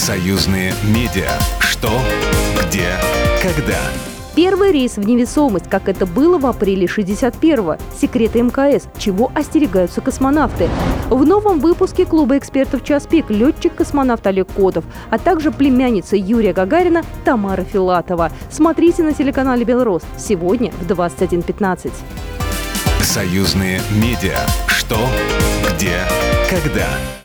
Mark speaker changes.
Speaker 1: Союзные медиа. Что, где, когда.
Speaker 2: Первый рейс в невесомость, как это было в апреле 61-го. Секреты МКС. Чего остерегаются космонавты. В новом выпуске клуба экспертов «Час пик» летчик-космонавт Олег Котов, а также племянница Юрия Гагарина Тамара Филатова. Смотрите на телеканале «Белрос» сегодня в 21:15.
Speaker 1: Союзные медиа. Что, где, когда.